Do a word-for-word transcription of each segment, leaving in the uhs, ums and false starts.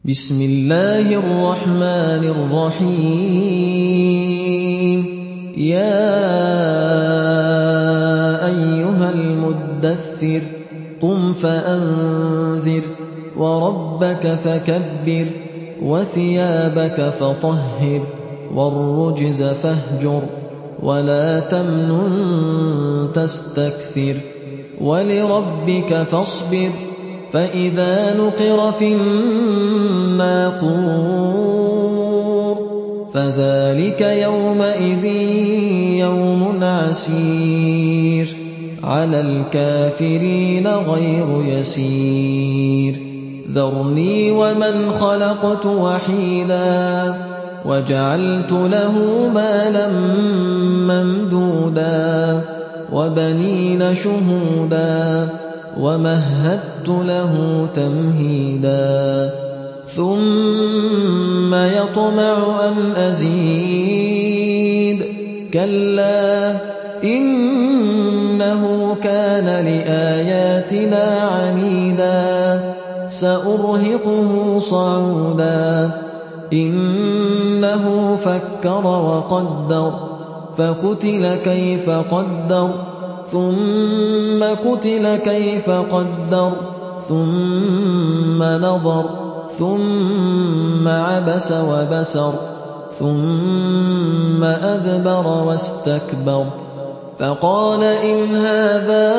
بسم الله الرحمن الرحيم يا أيها المدثر قم فأنذر وربك فكبر وثيابك فطهر والرجز فاهجر ولا تمنن تستكثر ولربك فاصبر فإذا نقر في الناقور فذلك يومئذ يوم عسير على الكافرين غير يسير ذرني ومن خلقت وحيدا وجعلت له مالا ممدودا وبنين شهودا ومهدت له تمهيدا ثم يطمع أن أزيد كلا إنه كان لآياتنا عنيدا سأرهقه صعودا إنه فكر وقدر فقتل كيف قدر ثم قتل كيف قدر ثم نظر ثم عبس وبسر ثم أدبر واستكبر فقال إن هذا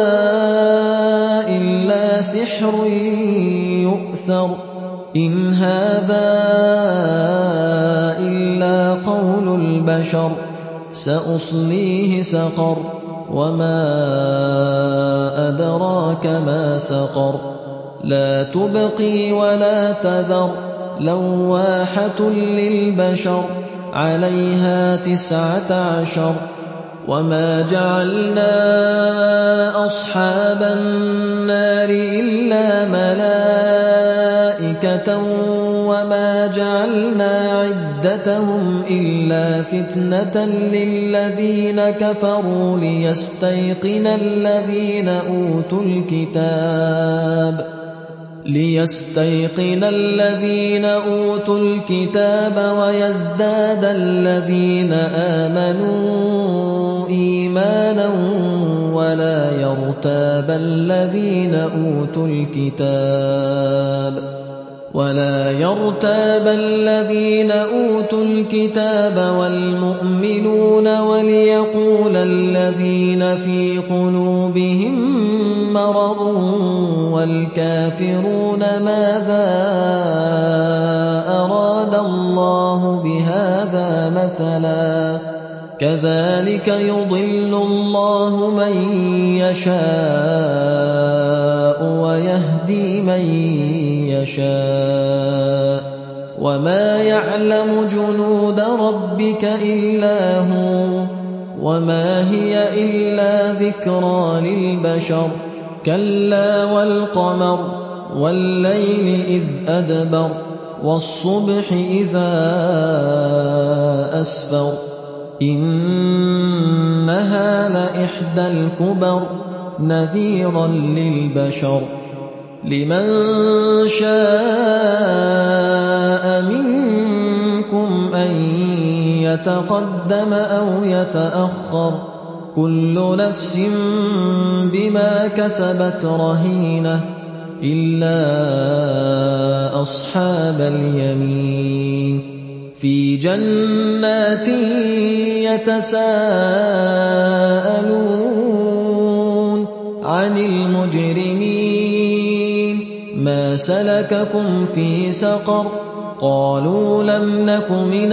إلا سحر يؤثر إن هذا إلا قول البشر سأصليه سقر وما أدراك ما سقر لا تبقي ولا تذر لواحة للبشر عليها تسعة عشر وما جعلنا أصحاب النار إلا ملائكة وما جعلنا عدتهم إلا فتنة للذين كفروا ليستيقن الذين أوتوا الكتاب ليستيقن الذين أوتوا الكتاب ويزداد الذين آمنوا إيمانا ولا يرتاب الذين أوتوا الكتاب ولا يرتاب الذين أوتوا الكتاب والمؤمنون وليقول الذين في قلوبهم مرض والكافرون ماذا أراد الله بهذا مثلا كذلك يضل الله من يشاء ويهدي من يشاء وما يعلم جنود ربك إلا هو وما هي إلا ذكرى للبشر كلا والقمر والليل إذ أدبر والصبح إذا أسفر إنها لإحدى الكبر نذيرا للبشر لمن شاء منكم أن يتقدم أو يتأخر كل نفس بما كسبت رهينة إلا أصحاب اليمين في جنات يتساءلون عن المجرمين ما سلككم في سقر قالوا لم نك من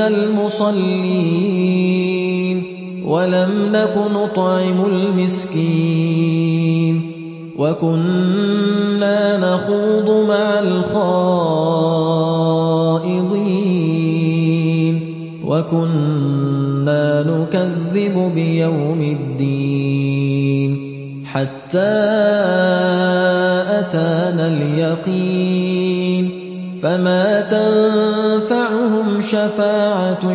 المصلين ولم نك نطعم المسكين وكنا نخوض مع الخائضين وكنا نكذب بيوم الدين حتى أتانا اليقين فما تنفعهم شفاعة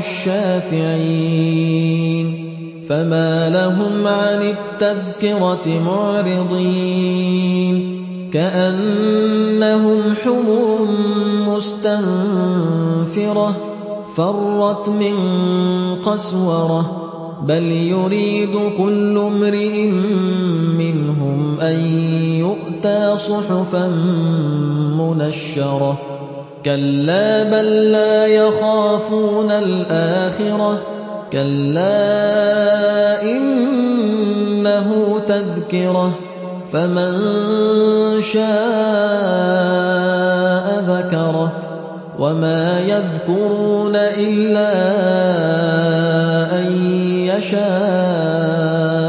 الشافعين فما لهم عن التذكرة معرضين كأنهم حمر مستنفرة فرت من قسورة بل يريد كل امرئ منهم أن يؤتى صحفا منشرة كلا بل لا يخافون الآخرة كلا إنه تذكرة فمن شاء ذكره وما يذكرون إلا أن يشاء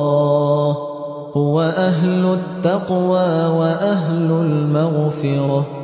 الله هو أهل التقوى وأهل المغفرة